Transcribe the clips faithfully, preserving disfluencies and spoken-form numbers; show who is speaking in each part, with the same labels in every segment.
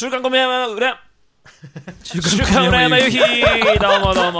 Speaker 1: 週刊小宮山裏週刊浦山由紀どうもどうも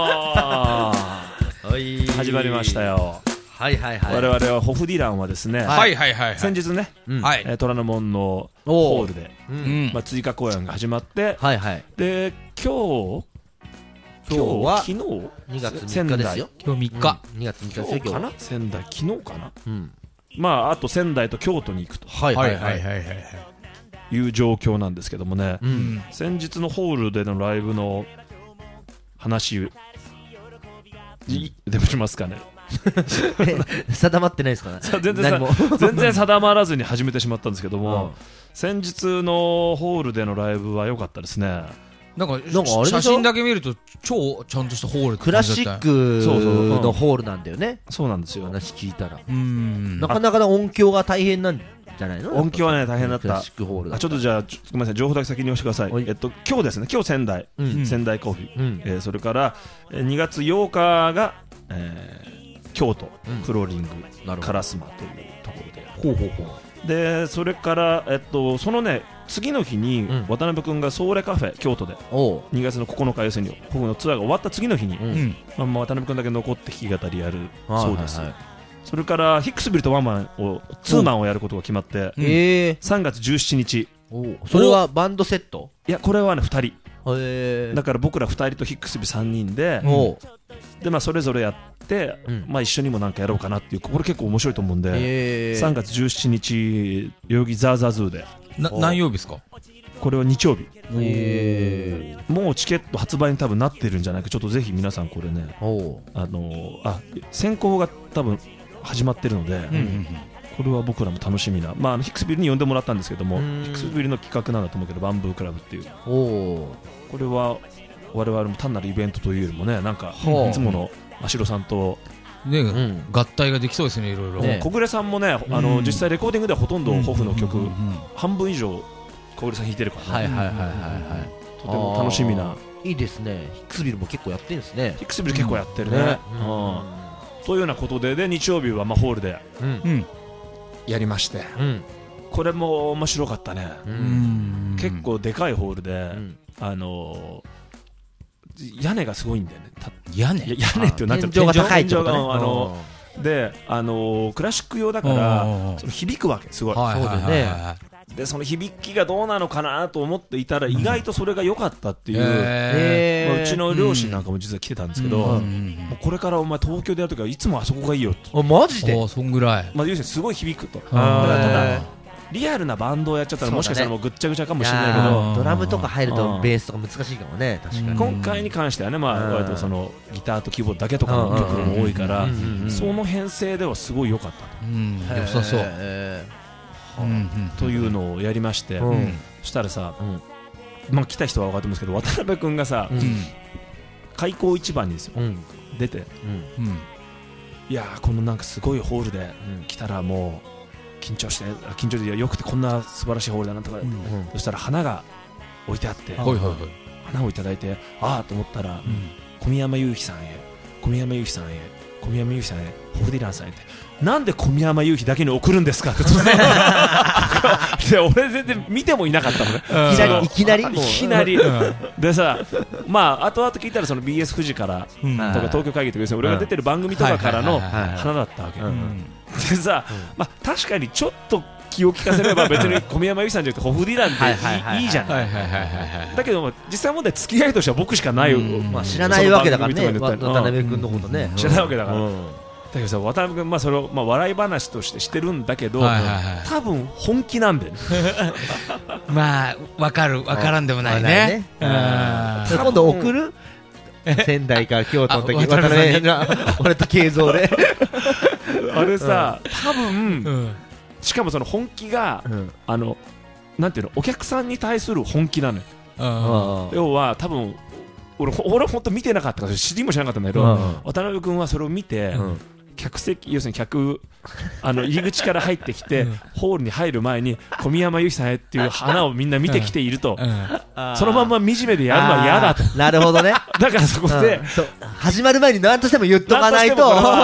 Speaker 2: はい
Speaker 1: 始まりましたよ。
Speaker 2: はいはいはい。
Speaker 1: 我々はホフディランはですね、
Speaker 3: はいはいはいはい。
Speaker 1: 先日ね、
Speaker 2: うん
Speaker 3: はい。
Speaker 1: えー虎ノ門のホールで、
Speaker 2: う
Speaker 3: うんん。
Speaker 1: まあ、追加公演が始まって
Speaker 2: はいはい。
Speaker 1: で今日
Speaker 2: 今日は
Speaker 1: 昨日
Speaker 2: にがつみっかですよ。
Speaker 3: 今日みっか。
Speaker 2: うんにがつみっかですよ
Speaker 1: 今日かな
Speaker 2: 今日。
Speaker 1: 仙台昨日かな。
Speaker 2: うん。
Speaker 1: まああと仙台と京都に行くと
Speaker 2: はいはいはい。
Speaker 3: はいはい。
Speaker 1: いう状況なんですけどもね、
Speaker 2: う。
Speaker 3: うんん。
Speaker 1: 先日のホールでのライブの話いでもしますかね。
Speaker 2: 定まってないですかね。
Speaker 1: 全然さ
Speaker 2: 何も
Speaker 1: 全然定まらずに始めてしまったんですけども、
Speaker 2: うん
Speaker 1: 先日のホールでのライブは良かったですね。
Speaker 3: なんか
Speaker 2: なんかあれでしょ
Speaker 3: 写真だけ見ると超ちゃんとしたホールって
Speaker 2: クラ
Speaker 3: 感じだった
Speaker 2: シッ
Speaker 3: よ。
Speaker 1: そうそううん
Speaker 2: クのホールなんだよね。
Speaker 1: そうなんですよ。
Speaker 2: 話聞いたら。
Speaker 3: うん。
Speaker 2: なかなかの音響が大変なんじゃないの？
Speaker 1: 音響はね大変だった
Speaker 2: クラシックホールだ
Speaker 1: あちょっとじゃあちょごめんなさい情報だけ先に押してください。
Speaker 2: はい
Speaker 1: えっと今日ですね今日仙台、
Speaker 2: うん
Speaker 1: 仙台コーヒー、
Speaker 2: うん
Speaker 1: えーそれからえーにがつようかが、えー京都、
Speaker 2: うん
Speaker 1: フローリング
Speaker 2: なるほど。
Speaker 1: 烏丸というところで
Speaker 2: ほうほうほう。
Speaker 1: でそれから、えっと、そのね次の日に、
Speaker 2: うん
Speaker 1: 渡辺君がソーレカフェ京都で
Speaker 2: おう。
Speaker 1: にがつのここのか要するに僕のツアーが終わった次の日に、
Speaker 2: う。
Speaker 3: うんん。
Speaker 1: まあまあ、渡辺君だけ残って弾き語りやるそうです、
Speaker 2: はいはいはい。
Speaker 1: それからヒックスビルとワンマンをツーマンをやることが決まって
Speaker 3: うん
Speaker 2: ええ。
Speaker 1: さんがつじゅうしちにち
Speaker 2: おう。それはバンドセット？
Speaker 1: いやこれはねふたり
Speaker 2: へえ。
Speaker 1: だから僕らふたりとヒックスビルさんにんで、
Speaker 2: おう。
Speaker 1: でまあ、それぞれやって、
Speaker 2: うん
Speaker 1: まあ、一緒にもなんかやろうかなっていうこれ結構面白いと思うんで、
Speaker 2: ええ。
Speaker 1: さんがつじゅうしちにち代々木ザーザーズーで
Speaker 3: な何曜日ですか？
Speaker 1: これは日曜日
Speaker 2: ええ。
Speaker 1: もうチケット発売に多分なってるんじゃないかちょっとぜひ皆さんこれね
Speaker 2: おう。
Speaker 1: あのーあ先行が多分始まってるので、
Speaker 3: うんうん
Speaker 1: これは僕らも楽しみな、まあ、あのヒックスビルに呼んでもらったんですけども
Speaker 2: うん
Speaker 1: ヒックスビルの企画なんだと思うけどバンブークラブっていう
Speaker 2: おう。
Speaker 1: これは我々も単なるイベントというよりもねなんか
Speaker 2: ほう
Speaker 1: いつもの真城さんと
Speaker 3: ね
Speaker 2: うん。
Speaker 3: 合体ができそうですねいろいろ。
Speaker 2: ね
Speaker 1: 小暮さんもねあの
Speaker 3: うん
Speaker 1: 実際レコーディングではほとんどホフの曲
Speaker 3: うんうん
Speaker 1: 半分以上小暮さん弾いてるからね
Speaker 2: はいはいはいはいはい。
Speaker 1: とても楽しみな
Speaker 2: いいですね。ヒックスビルも結構やってんですね。
Speaker 1: ヒックスビル結構やってるね、
Speaker 2: ね。
Speaker 1: うんというようなことでで日曜日はまあホールで
Speaker 2: うん。
Speaker 3: うん
Speaker 1: やりまして
Speaker 2: うん。
Speaker 1: これも面白かったね、
Speaker 2: う。
Speaker 3: うんん。
Speaker 1: 結構でかいホールで、
Speaker 2: うん
Speaker 1: あのー屋根がすごいんだよねた
Speaker 3: 屋根。
Speaker 1: いや屋根ってなんていう
Speaker 2: 天井が高いってことね。
Speaker 1: 天井があので、あのークラシック用だから
Speaker 3: うん
Speaker 1: その響くわけすごい、
Speaker 3: はいはいはい
Speaker 2: そうだよ
Speaker 3: は
Speaker 1: でその響きがどうなのかなと思っていたら意外とそれが良かったって
Speaker 3: い。
Speaker 1: いう、
Speaker 3: へ
Speaker 1: まあうち
Speaker 2: の
Speaker 1: の両親なんかも実は来てたんですけど、
Speaker 3: ー
Speaker 1: もう
Speaker 3: うん
Speaker 1: これからお前東京でやるときはいつもあそこがいいよと、
Speaker 2: あマジで
Speaker 3: おーそんぐらい。
Speaker 1: まあ、要するにすごい響くと
Speaker 3: あー
Speaker 1: だからただ
Speaker 2: へ
Speaker 1: リアルなバンドをやっちゃったら
Speaker 2: そうだね
Speaker 1: もしかしたらもうぐっちゃぐちゃかも
Speaker 2: ー
Speaker 1: しれないけど
Speaker 2: いやードラムとか入る
Speaker 1: うん
Speaker 2: とベースとか難しいかもね確かに
Speaker 3: うん
Speaker 1: 今回に関してはね、まあ、
Speaker 2: うん
Speaker 1: 割とそのギターとキーボードだけとかの曲も多いから
Speaker 2: うんうんうんうん
Speaker 1: その編成ではすごい良かった
Speaker 3: うん。良さそう。
Speaker 2: へ
Speaker 3: うんうん
Speaker 1: というのをやりまして、
Speaker 2: うん
Speaker 3: うん
Speaker 1: そしたらさ、
Speaker 2: うん
Speaker 1: まあ、来た人は分かってますけど渡辺君がさ、
Speaker 2: うん
Speaker 3: うん
Speaker 1: 開口一番にですよ
Speaker 2: ーうん
Speaker 1: 出て
Speaker 2: うん
Speaker 3: うん。
Speaker 1: いやーこのなんかすごいホールで来たらもう緊張してあ緊張でよくてこんな素晴らしいホールだなとか、
Speaker 2: うん
Speaker 1: そしたら花が置いてあって
Speaker 3: はいはいはい。
Speaker 1: 花をいただいてああと思ったら、
Speaker 3: うん
Speaker 1: 小宮山雄飛さんへ小宮山雄飛さんへ小宮山雄飛さんへホフディランさんへってなんで小宮山雄飛だけに送るんですかって突然で俺全然見てもいなかったのね
Speaker 2: いきなりいきなりもう
Speaker 1: いきなり
Speaker 3: うん
Speaker 1: でさまあ後々聞いたらその ビーエス 富士から
Speaker 3: うん
Speaker 2: はい
Speaker 1: とか東京会議とか要するに俺が出てる番組とかからの
Speaker 3: はいはいはい
Speaker 2: はい
Speaker 1: 花だったわけ、
Speaker 2: うん
Speaker 1: でさ、まあ、確かにちょっと気を利かせれば別に小宮山由紀さんじゃなくてホフディランでいい
Speaker 2: はいはいはいはい
Speaker 1: いいじゃない
Speaker 3: はいはいはいはいはい。
Speaker 1: だけど実際問題付き合いとしては僕しかないよ、
Speaker 3: うん
Speaker 2: まあ知らないわけだからね
Speaker 1: その番組とかに
Speaker 2: 渡辺君のことね
Speaker 1: 知らないわけだから、
Speaker 2: うん
Speaker 1: だけどさ渡辺君、まあ、それを、まあ、笑い話としてしてるんだけど、
Speaker 3: はいはいはい
Speaker 1: 多分本気なんだよね
Speaker 3: まあわかるわからんでもないね。
Speaker 2: わかん
Speaker 3: うん
Speaker 2: それ今度送る仙台から京都の時
Speaker 3: あ
Speaker 2: 渡辺が俺と慶三で
Speaker 1: あれさ、多分
Speaker 3: うん
Speaker 1: しかもその本気が
Speaker 2: うん
Speaker 1: あのなんていうのお客さんに対する本気なのよ
Speaker 3: うん
Speaker 1: 要は多分俺俺本当見てなかったから知りもしなかったんだけど、
Speaker 2: うん
Speaker 1: 渡辺君はそれを見て、
Speaker 2: うん
Speaker 1: 客席要するに客あの入り口から入ってきて、
Speaker 3: うん
Speaker 1: ホールに入る前に小宮山由紀さんへっていう花をみんな見てきていると、
Speaker 3: うん
Speaker 1: そのまんま惨めでやるのは嫌だと
Speaker 2: あーなるほどね
Speaker 1: だからそこで、
Speaker 2: うんそう始まる前に何としても言っとかないと
Speaker 1: 何としてもこれは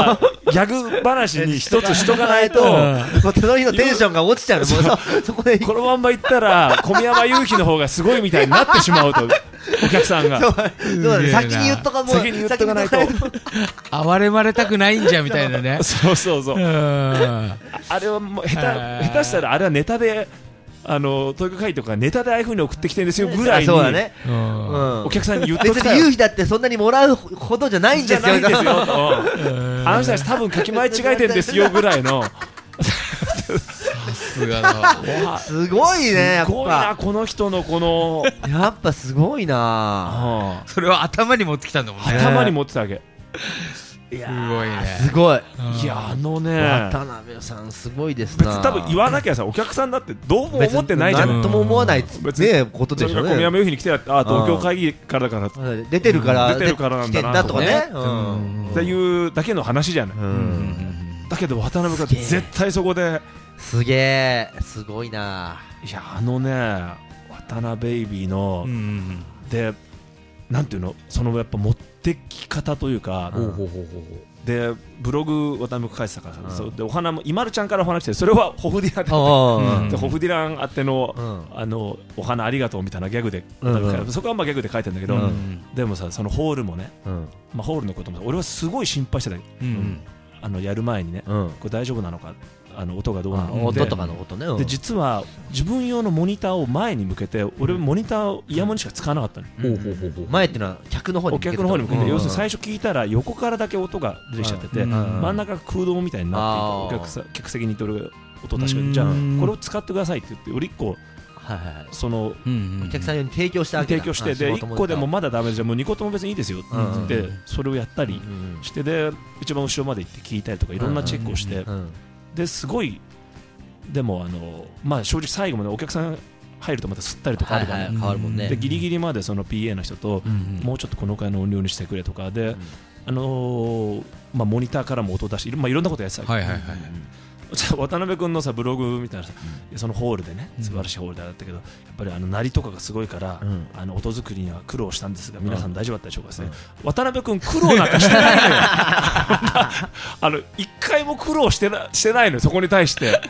Speaker 1: ギャグ話に一つしとかないと
Speaker 2: もうその日のテンションが落ちちゃうの。もうそそこで
Speaker 1: このまんま言ったら小宮山雄飛の方がすごいみたいになってしまうとお客さんが
Speaker 2: そうそうだね、先に言っとかもう
Speaker 1: 先に言っとかないと
Speaker 3: 哀れまれたくないんじゃみたいなね。
Speaker 1: そうそうそう、
Speaker 3: うん
Speaker 1: あれはもう下手下手したらあれはネタであのトーク会とかネタでああいう風に送ってきてるんですよぐらいに
Speaker 2: そうだね、
Speaker 3: うん
Speaker 2: うん
Speaker 1: お客さんに言っと
Speaker 2: 別
Speaker 1: きたい
Speaker 2: に夕日だってそんなにもらうほどじゃないん
Speaker 1: じゃ
Speaker 2: ですよ。
Speaker 1: ないんですよ
Speaker 3: うん
Speaker 1: あの人たち多分書き間違えてんですよぐらいの
Speaker 3: さすがだわ。
Speaker 2: すごいね、やっ
Speaker 1: すごいな
Speaker 2: ぱ
Speaker 1: この人のこの
Speaker 2: やっぱすごいな。
Speaker 1: あ
Speaker 3: それを頭に持ってきたんだもん
Speaker 1: あ
Speaker 3: ね。
Speaker 1: 頭に持ってたわけ
Speaker 2: いや
Speaker 3: すごいね
Speaker 2: すごい。
Speaker 1: いやあのね
Speaker 2: 渡辺さんすごいですな。
Speaker 1: 別に多分言わなきゃさお客さんだってどうも思ってないじゃん
Speaker 2: なんとも思わない
Speaker 1: 別に
Speaker 2: ねことでしょう
Speaker 1: それが小宮
Speaker 2: ね。
Speaker 1: 山由比に来てあ東京会議からだからっ
Speaker 2: 出てるから
Speaker 1: 出てるからなんだな
Speaker 2: 来てんだとかね。
Speaker 3: う
Speaker 2: うん
Speaker 3: ん
Speaker 1: ていうだけの話じゃない
Speaker 2: うん
Speaker 1: だけど渡辺が絶対そこです
Speaker 2: げえすごいな。
Speaker 1: いやあのね渡辺ベイビーの
Speaker 3: うん
Speaker 1: でなんていうのそのやっぱ持ってき方というか
Speaker 2: うん
Speaker 3: ほうほうほうほう。
Speaker 1: でブログ渡辺が書いてたからさ、
Speaker 2: うん
Speaker 1: そうでお花も今るちゃんからお花来てそれはホフディランだった
Speaker 2: あ
Speaker 3: うん
Speaker 1: でホフディラン宛ての,、
Speaker 2: うん
Speaker 1: あのお花ありがとうみたいなギャグで、
Speaker 2: うんうん
Speaker 1: そこはまあギャグで書いてるんだけど、
Speaker 2: うん
Speaker 1: でもさそのホールもね、
Speaker 2: うん
Speaker 1: まあ、ホールのことも俺はすごい心配してたよ、
Speaker 3: うん
Speaker 1: あのやる前にね
Speaker 2: うん
Speaker 1: これ大丈夫なのかあの音がどうなの
Speaker 2: 音とかの音ね。うん
Speaker 1: で実は自分用のモニターを前に向けて俺モニターをイヤモニしか使わなかったの、
Speaker 2: ほうほうほうほう前っていうのは客の方に
Speaker 1: お客の方に向けて、
Speaker 2: うん
Speaker 1: 要するに最初聞いたら横からだけ音が出てきちゃってて、
Speaker 3: うん
Speaker 1: 真ん中が空洞みたいになっていた
Speaker 2: あー
Speaker 1: お客さ客席にいてる音確か
Speaker 3: うん
Speaker 1: にじゃあこれを使ってくださいって言って俺いっこ
Speaker 2: はいはいはい。
Speaker 1: その
Speaker 3: うん
Speaker 2: お客さんに提供したわけだ。
Speaker 1: 提供してでいっこでもまだダメじゃもうにことも別にいいですよって言って
Speaker 3: うん
Speaker 1: それをやったり
Speaker 2: うん
Speaker 1: してで一番後ろまで行って聞いたりとかいろんなチェックをして
Speaker 2: うん
Speaker 1: ですごいでもあのまあ正直最後までお客さん入るとまた吸ったりとかあるから
Speaker 2: はいはい変わるもんね。
Speaker 1: でギリギリまでその ピーエー の人と
Speaker 3: うん
Speaker 1: もうちょっとこのくらいの音量にしてくれとかで
Speaker 2: ん
Speaker 1: あのーまあモニターからも音出していろまあいろんなことやってたわけ
Speaker 3: はいはいはい。
Speaker 1: じゃあ渡辺君のさブログみたいなさそのホールでね素晴らしいホールであったけどやっぱりあの鳴りとかがすごいから
Speaker 2: うん
Speaker 1: あの音作りには苦労したんですが皆さん大丈夫だったでしょうかですね
Speaker 2: うん
Speaker 1: 渡辺君苦労なんかしてないのよあの一回も苦労してなしてないのよそこに対して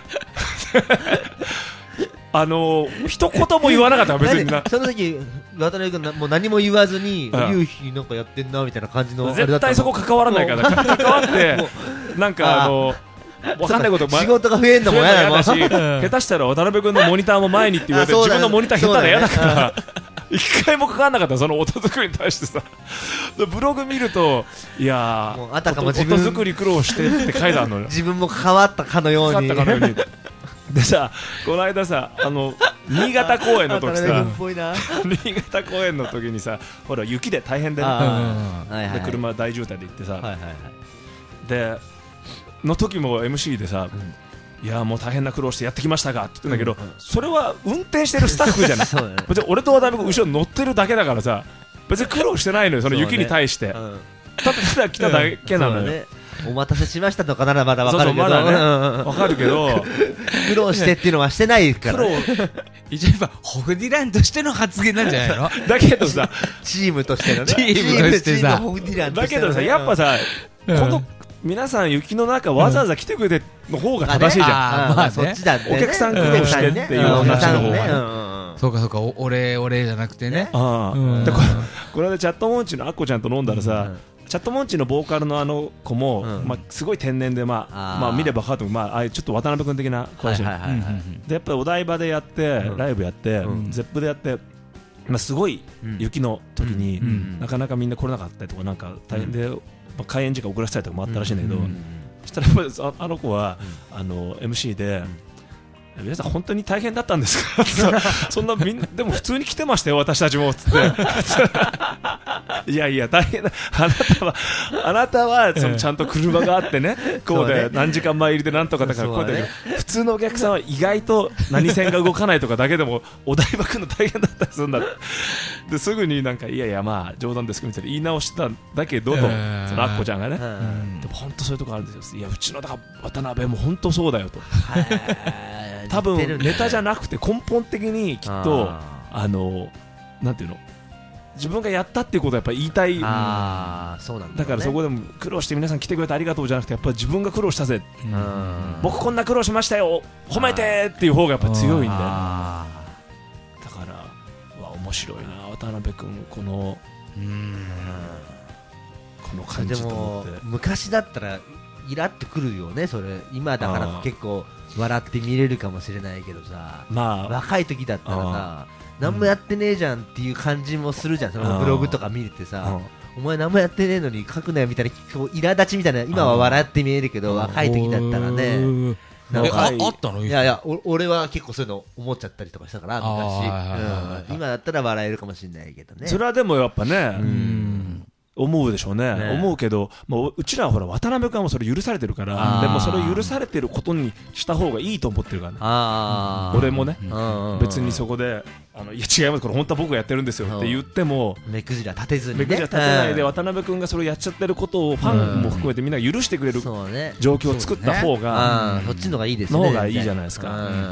Speaker 1: あの一言も言わなかったから別にな
Speaker 2: 何その時渡辺君なもう何も言わずに
Speaker 1: うん
Speaker 2: 夕日なんかやってんなみたいな感じのあれだったの
Speaker 1: 絶対そこ関わらないからか関わってなんかあのわかんないこと
Speaker 2: 仕事が増えんのも嫌だもん。
Speaker 1: だし下手したら渡辺君のモニターも前にって言われて
Speaker 2: あそうだね
Speaker 1: 自分のモニター下手なら嫌だか
Speaker 2: そうだ
Speaker 1: ら一回も関わらなかったその音作りに対してさでブログ見るといや
Speaker 2: もうあたかも
Speaker 1: ー
Speaker 2: 自分
Speaker 1: 音作り苦労してって書いてあるのよ
Speaker 2: 自分も関わったかのように。
Speaker 1: かかったかのようにでさこの間さあの新潟公演の時
Speaker 2: 渡辺
Speaker 1: さ
Speaker 2: 君っぽいな。
Speaker 1: 新潟公演の時にさほら雪で大変で,、ね、
Speaker 2: あーはいはい
Speaker 1: で
Speaker 2: はい
Speaker 1: 車大渋滞で行ってさ、
Speaker 2: はいはいはい。
Speaker 1: での時も エムシー でさ、いやもう大変な苦労してやってきましたがって言ってんだけど、
Speaker 2: うんうん
Speaker 1: それは運転してるスタッフじゃない
Speaker 2: そうだね。
Speaker 1: 別に俺と渡辺君後ろに乗ってるだけだからさ別に苦労してないのよその雪に対して、
Speaker 2: うん
Speaker 1: ただただ来ただけなのよ、
Speaker 2: そうだねお待たせしましたとかならまだわかるけど、
Speaker 1: そうそうまだね
Speaker 2: うんうんうん
Speaker 1: わかるけど
Speaker 2: 苦労してっていうのはしてないか
Speaker 1: 苦
Speaker 2: ら、
Speaker 1: 労
Speaker 2: ね、
Speaker 3: 一応やっぱホフディランとしての発言なんじゃないの？
Speaker 1: だけどさ
Speaker 2: チームとしてのね
Speaker 3: チームとしてさ
Speaker 2: チームホフディランとしてのね
Speaker 1: だけどさやっぱさ、
Speaker 3: うん
Speaker 1: この皆さん雪の中わざわざ来てくれての方が正しいじゃん、
Speaker 3: あーまあね
Speaker 2: そっちだね
Speaker 1: お客さん苦労してっていう
Speaker 2: お客
Speaker 1: 話の方がね
Speaker 2: さんねうんうんうん
Speaker 3: そうかそうか、おお礼お礼じゃなくてね。
Speaker 1: ああ、
Speaker 3: うん
Speaker 1: でここの間チャットモンチのアッコちゃんと飲んだらさ、
Speaker 2: うん
Speaker 1: チャットモンチのボーカルのあの子も、
Speaker 2: うん
Speaker 1: まあ、すごい天然で、まあ
Speaker 2: あー
Speaker 1: まあ、見れば分かると思う、まあ、ああいうちょっと渡辺君的な声してる、
Speaker 2: はいはいはいはい
Speaker 1: でやっぱりお台場でやって、
Speaker 2: うん
Speaker 1: ライブやって、
Speaker 2: うん
Speaker 1: ゼップでやって、まあ、すごい雪の時に、
Speaker 2: うんうん
Speaker 1: なかなかみんな来れなかったりとかなんか大変で、まあ、開演時間遅らせたりとかもあったらしいんだけど、
Speaker 3: うんうん
Speaker 1: そしたらやっぱりああの子は、あの エムシー で、皆さん本当に大変だったんですかそんなみんでも普通に来てましたよ私たちもつっていやいや大変だあなたはあなたはそのちゃんと車があってねこうで
Speaker 2: そうね
Speaker 1: 何時間前入りでなんとかだからこうだけど、
Speaker 2: そうだね
Speaker 1: 普通のお客さんは意外と何線が動かないとかだけでもお台場来るの大変だったりするんだですぐになんかいやいやまあ冗談ですみたいな言い直したんだけどと、
Speaker 3: うん
Speaker 1: そのアッコちゃんがね、
Speaker 2: うん
Speaker 1: でも本当そういうとこあるんですよいやうちのだから渡辺も本当そうだよと
Speaker 2: はい
Speaker 1: 多分
Speaker 2: 似てるね
Speaker 1: ネタじゃなくて根本的にきっと
Speaker 2: あ
Speaker 1: あのなんていうの自分がやったっていうことをやっぱ言いたい。
Speaker 2: ああ、そうなんだ、ね、
Speaker 1: だからそこでも苦労して皆さん来てくれてありがとうじゃなくて、やっぱり自分が苦労したぜ、
Speaker 3: うん
Speaker 1: 僕こんな苦労しましたよ褒めてっていう方がやっぱ強いんだよ。
Speaker 3: あ
Speaker 1: だからうわ面白いな渡辺君この
Speaker 3: ーうん
Speaker 1: この感じ
Speaker 2: で
Speaker 1: と思
Speaker 2: も
Speaker 1: って。
Speaker 2: 昔だったらイラってくるよね、それ。今だから
Speaker 1: あー
Speaker 2: 結構笑って見れるかもしれないけどさ、
Speaker 1: まあ
Speaker 2: 若い時だったらさ、何もやってねえじゃんっていう感じもするじゃん、そのブログとか見ててさ、お前何もやってねえのに書くなよみたいな、こう苛立ちみたいな、今は笑って見えるけど、若い時だったらね、なん
Speaker 3: え
Speaker 2: か
Speaker 3: ああったの
Speaker 2: いやいや、お俺は結構そういうの思っちゃったりとかしたから、
Speaker 3: あーはいはいはいはい
Speaker 2: 昔、うん今だったら笑えるかもしれないけどね。
Speaker 1: それはでもやっぱね、
Speaker 3: うん
Speaker 1: 思うでしょうね、
Speaker 2: ね
Speaker 1: 思うけど、もううちらはほら渡辺君はもうそれ許されてるか
Speaker 2: あ
Speaker 1: ら、
Speaker 2: ー
Speaker 1: でもそれを許されてることにした方がいいと思ってるからね。
Speaker 2: あー
Speaker 1: 俺もね、
Speaker 3: うん
Speaker 2: うんうん
Speaker 1: 別にそこであのいや違いますこれ本当は僕がやってるんですよって言っても、
Speaker 2: 目くじら立てずにね、
Speaker 1: 目くじら立てないで
Speaker 2: うん
Speaker 1: 渡辺君がそれをやっちゃってることをファンも含めてみんなが許してくれる
Speaker 2: そうね、
Speaker 1: 状況を作った方が、
Speaker 2: あーそっちの方がいいですね、
Speaker 1: の方がいいじゃないですか
Speaker 2: うんうんうんうん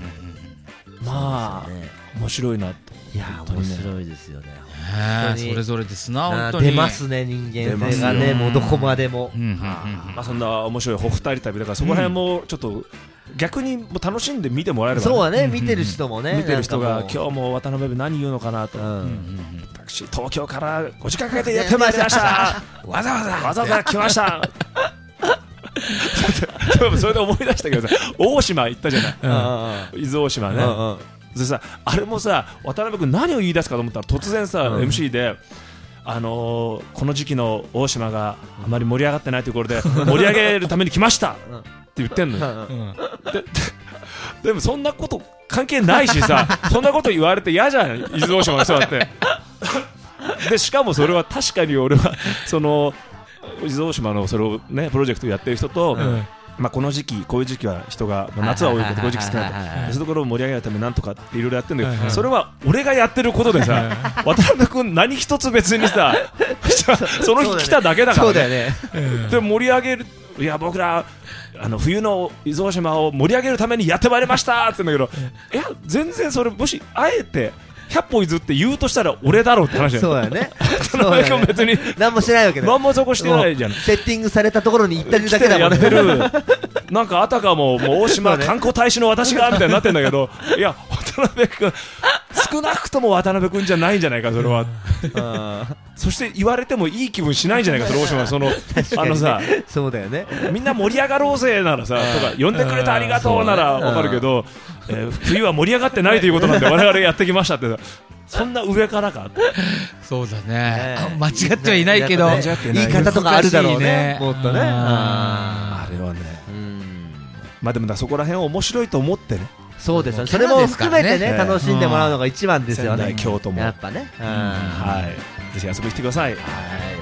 Speaker 1: まあ
Speaker 2: そうですよね
Speaker 1: 面白いなと。
Speaker 2: いや
Speaker 1: 本当にね
Speaker 2: 面白いですよね。
Speaker 3: ね
Speaker 2: 本当に
Speaker 3: それぞれですな
Speaker 2: あー
Speaker 3: 本当に
Speaker 2: 出ますね、人間性が
Speaker 1: 出
Speaker 2: ね、
Speaker 3: ますよ
Speaker 2: もうどこまでも。
Speaker 3: うんうんうん
Speaker 1: まあそんな面白いほふたり旅だから、そこら辺もちょっと逆にもう楽しんで見てもらえればね、
Speaker 2: そうはね、
Speaker 3: うん
Speaker 2: 見てる人もね、
Speaker 1: 見てる人が
Speaker 2: なんかも
Speaker 1: 今日も渡辺何言うのかなと、
Speaker 2: う、う
Speaker 3: うんうん
Speaker 2: ん、
Speaker 1: 私東京からごじかんかけてやってまいりました
Speaker 3: わざわざ
Speaker 1: わざわざ来ましたそれでそれで思い出したけどさ、大島行ったじゃない、
Speaker 2: あ
Speaker 1: 伊豆大島ね、
Speaker 2: うんうん
Speaker 1: でさあれもさ渡辺君何を言い出すかと思ったら突然さ、
Speaker 2: うん
Speaker 1: エムシー であのーこの時期の大島があまり盛り上がってないというところで盛り上げるために来ましたって言ってんのよ。
Speaker 2: うん
Speaker 3: うん
Speaker 1: でででもそんなこと関係ないしさそんなこと言われて嫌じゃん、伊豆大島の人だってでしかもそれは確かに俺はその伊豆大島のそれをねプロジェクトやってる人と、
Speaker 3: うん
Speaker 1: まあ、この時期こういう時期は人が、まあ、夏は多いけどこういう時期少ないと
Speaker 2: はいはいはいはい
Speaker 1: そういうところを盛り上げるためになんとかっていろいろやってるんだけど、
Speaker 3: はいはい
Speaker 1: それは俺がやってることでさ渡辺君何一つ別にさその日来ただけだから、
Speaker 2: そうだよね。
Speaker 1: で盛り上げるいや僕らあの冬の伊豆大島を盛り上げるためにやってまいりましたって言うんだけど、いや全然それもしあえてひゃっぽ伊豆って言うとしたら俺だろうって話だよ。
Speaker 2: そうだよね。
Speaker 1: 渡辺君別に
Speaker 2: 何もしてないわけだよ。
Speaker 1: 何もそこしてないじゃん。
Speaker 2: もうセッティングされたところに行っただ
Speaker 1: 来てや
Speaker 2: けだもんね。
Speaker 1: ってるなんかあたかももう大島観光大使の私がみたいになってんだけど、いや渡辺君少なくとも渡辺君じゃないんじゃないかそれは。
Speaker 2: うん
Speaker 1: そして言われてもいい気分しないんじゃないかそれ大島そのあのさ
Speaker 2: そうだよね。
Speaker 1: みんな盛り上がろうぜならさとか呼んでくれてありがとうならわかるけど、えー冬は盛り上がってないということなんで我々やってきましたってさそんな上からか
Speaker 3: そうだ
Speaker 2: ね
Speaker 3: ね間違ってはいないけど
Speaker 2: なんかね
Speaker 1: 間違ってない
Speaker 2: 言い方とかあるだろうね。
Speaker 3: 難しいね
Speaker 2: もっとね。
Speaker 3: あ
Speaker 1: あれはね
Speaker 2: うん
Speaker 1: まあでもだそこら辺を面白いと思ってね
Speaker 2: そうですよね。
Speaker 3: もうキャラ
Speaker 2: それも
Speaker 3: ですからね
Speaker 2: 含めてね、楽しんでもらうのが一番ですよね
Speaker 1: 仙台。京都も
Speaker 2: やっぱね。うん
Speaker 1: はいぜひ遊びに来てください。
Speaker 2: はい